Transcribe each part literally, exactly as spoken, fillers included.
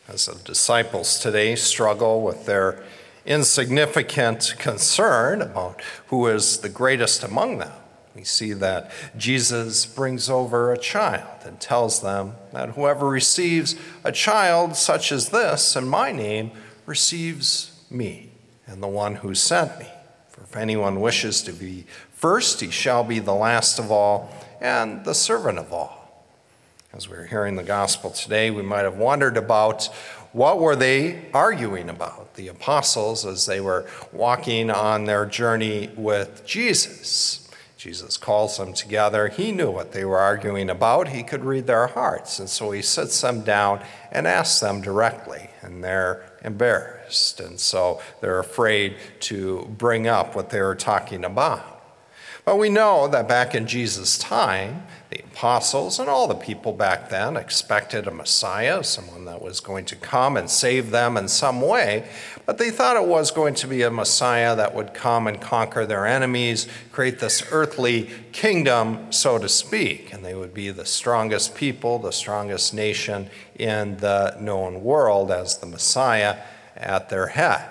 As the disciples today struggle with their insignificant concern about who is the greatest among them, we see that Jesus brings over a child and tells them that whoever receives a child such as this in my name receives me and the one who sent me. For if anyone wishes to be first, he shall be the last of all and the servant of all. As we were hearing the gospel today, we might have wondered about what were they arguing about, the apostles, as they were walking on their journey with Jesus. Jesus calls them together. He knew what they were arguing about. He could read their hearts. And so he sits them down and asks them directly, and they're embarrassed. And so they're afraid to bring up what they were talking about. But we know that back in Jesus' time, the apostles and all the people back then expected a Messiah, someone that was going to come and save them in some way. But they thought it was going to be a Messiah that would come and conquer their enemies, create this earthly kingdom, so to speak. And they would be the strongest people, the strongest nation in the known world as the Messiah at their head.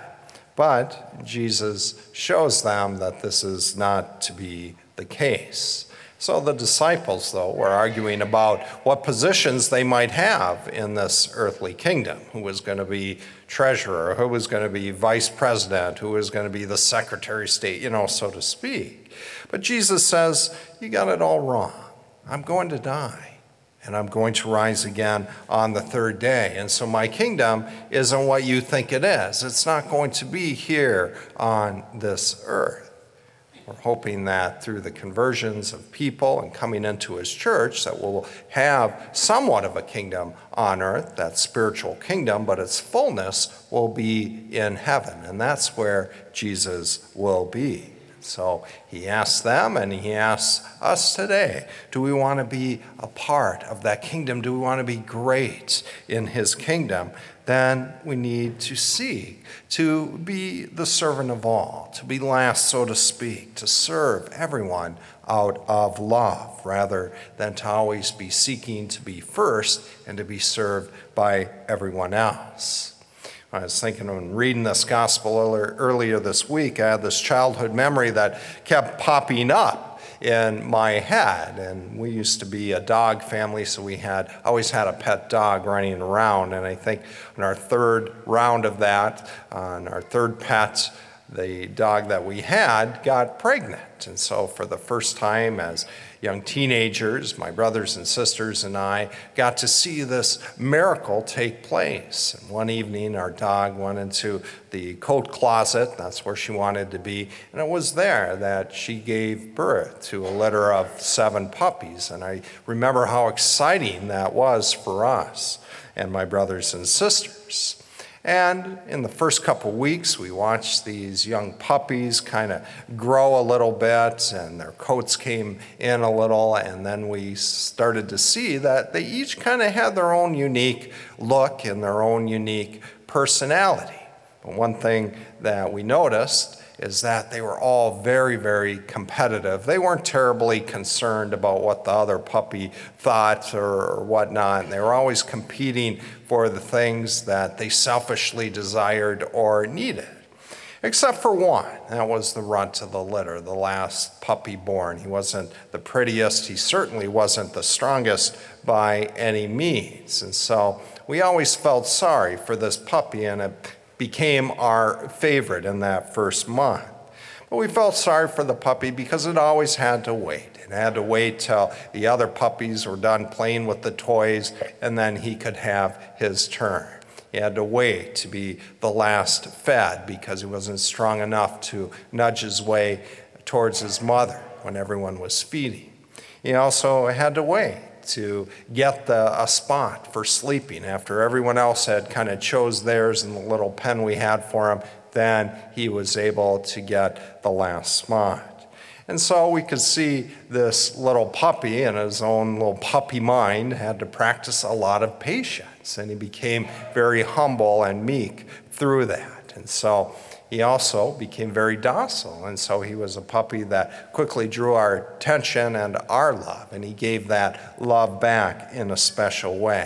But Jesus shows them that this is not to be the case. So the disciples, though, were arguing about what positions they might have in this earthly kingdom. Who was going to be treasurer, who was going to be vice president, who was going to be the secretary of state, you know, so to speak. But Jesus says, you got it all wrong. I'm going to die. And I'm going to rise again on the third day. And so my kingdom isn't what you think it is. It's not going to be here on this earth. We're hoping that through the conversions of people and coming into his church that we'll have somewhat of a kingdom on earth, that spiritual kingdom, but its fullness will be in heaven. And that's where Jesus will be. So he asks them and he asks us today, do we want to be a part of that kingdom? Do we want to be great in his kingdom? Then we need to seek to be the servant of all, to be last, so to speak, to serve everyone out of love, rather than to always be seeking to be first and to be served by everyone else. I was thinking when reading this gospel earlier this week, I had this childhood memory that kept popping up in my head. And we used to be a dog family, so we had always had a pet dog running around. And I think on our third round of that, on our third pet, the dog that we had got pregnant. And so for the first time as young teenagers, my brothers and sisters and I got to see this miracle take place. And one evening, our dog went into the coat closet. That's where she wanted to be. And it was there that she gave birth to a litter of seven puppies. And I remember how exciting that was for us and my brothers and sisters. And in the first couple weeks, we watched these young puppies kind of grow a little bit, and their coats came in a little, and then we started to see that they each kind of had their own unique look and their own unique personality. But one thing that we noticed is that they were all very, very competitive. They weren't terribly concerned about what the other puppy thought or whatnot. And they were always competing for the things that they selfishly desired or needed. Except for one. That was the runt of the litter, the last puppy born. He wasn't the prettiest. He certainly wasn't the strongest by any means. And so we always felt sorry for this puppy, and it became our favorite in that first month. But we felt sorry for the puppy because it always had to wait. It had to wait till the other puppies were done playing with the toys, and then he could have his turn. He had to wait to be the last fed because he wasn't strong enough to nudge his way towards his mother when everyone was feeding. He also had to wait to get the, a spot for sleeping after everyone else had kind of chose theirs in the little pen we had for him. Then he was able to get the last spot. And so we could see this little puppy in his own little puppy mind had to practice a lot of patience, and he became very humble and meek through that. And so he also became very docile, and so he was a puppy that quickly drew our attention and our love, and he gave that love back in a special way.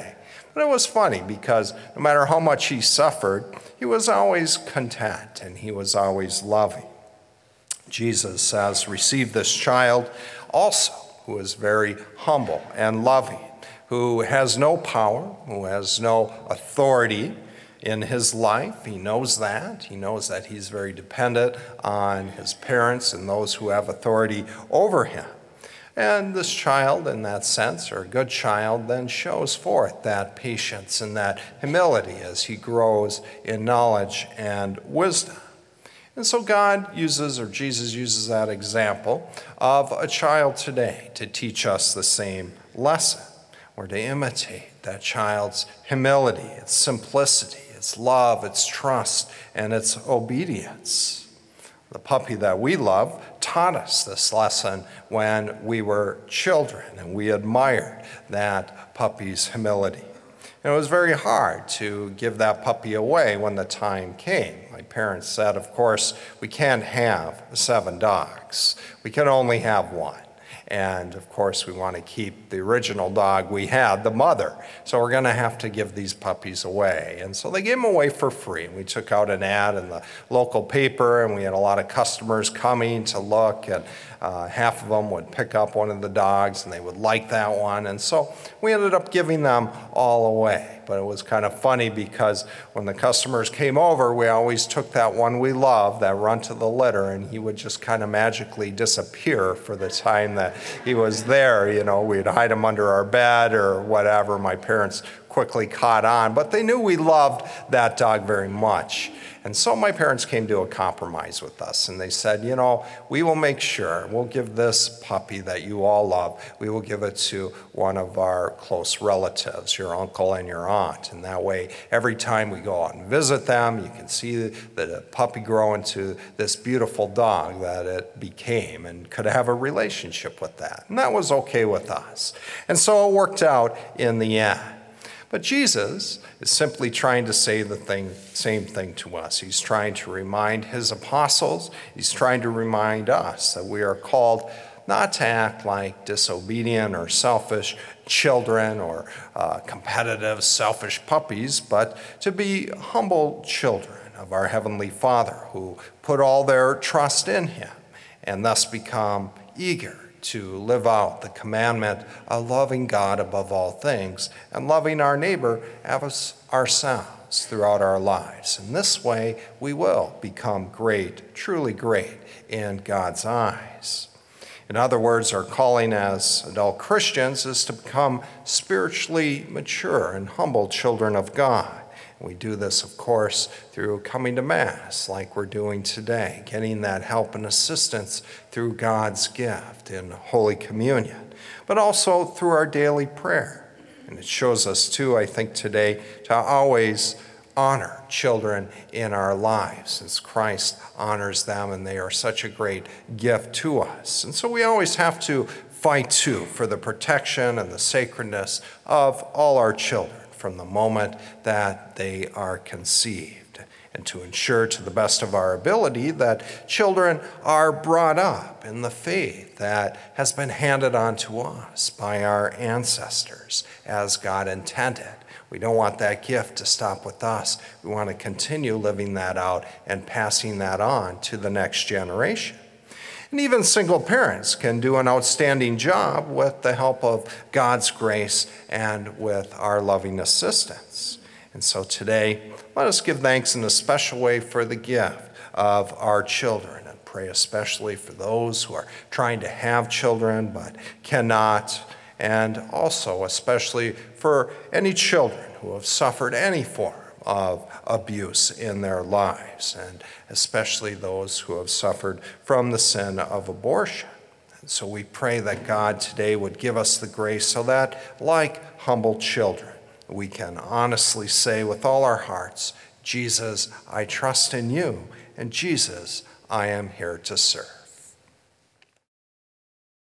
But it was funny because no matter how much he suffered, he was always content and he was always loving. Jesus says, receive this child also, who is very humble and loving, who has no power, who has no authority in his life. He knows that. He knows that he's very dependent on his parents and those who have authority over him. And this child, in that sense, or a good child, then shows forth that patience and that humility as he grows in knowledge and wisdom. And so God uses, or Jesus uses that example of a child today to teach us the same lesson, or to imitate that child's humility, its simplicity, its love, its trust, and its obedience. The puppy that we love taught us this lesson when we were children, and we admired that puppy's humility. And it was very hard to give that puppy away when the time came. My parents said, of course, we can't have seven dogs. We can only have one. And of course, we want to keep the original dog we had, the mother. So we're going to have to give these puppies away. And so they gave them away for free. We took out an ad in the local paper, and we had a lot of customers coming to look. And uh, half of them would pick up one of the dogs, and they would like that one. And so we ended up giving them all away. But it was kind of funny because when the customers came over, we always took that one we loved, that run to the litter, and he would just kind of magically disappear for the time that he was there. You know, we'd hide him under our bed or whatever. My parents quickly caught on, but they knew we loved that dog very much. And so my parents came to a compromise with us, and they said, you know, we will make sure, we'll give this puppy that you all love, we will give it to one of our close relatives, your uncle and your aunt. And that way, every time we go out and visit them, you can see the puppy grow into this beautiful dog that it became and could have a relationship with that. And that was okay with us. And so it worked out in the end. But Jesus is simply trying to say the thing, same thing to us. He's trying to remind his apostles, he's trying to remind us that we are called not to act like disobedient or selfish children or uh, competitive, selfish puppies, but to be humble children of our Heavenly Father who put all their trust in him and thus become eager to live out the commandment of loving God above all things and loving our neighbor as ourselves throughout our lives. In this way, we will become great, truly great in God's eyes. In other words, our calling as adult Christians is to become spiritually mature and humble children of God. We do this, of course, through coming to Mass like we're doing today, getting that help and assistance through God's gift in Holy Communion, but also through our daily prayer. And it shows us, too, I think today, to always honor children in our lives, since Christ honors them and they are such a great gift to us. And so we always have to fight, too, for the protection and the sacredness of all our children from the moment that they are conceived, and to ensure to the best of our ability that children are brought up in the faith that has been handed on to us by our ancestors as God intended. We don't want that gift to stop with us. We want to continue living that out and passing that on to the next generation. And even single parents can do an outstanding job with the help of God's grace and with our loving assistance. And so today, let us give thanks in a special way for the gift of our children and pray especially for those who are trying to have children but cannot, and also especially for any children who have suffered any form of abuse in their lives, and especially those who have suffered from the sin of abortion. And so we pray that God today would give us the grace so that, like humble children, we can honestly say with all our hearts, Jesus, I trust in you, and Jesus, I am here to serve.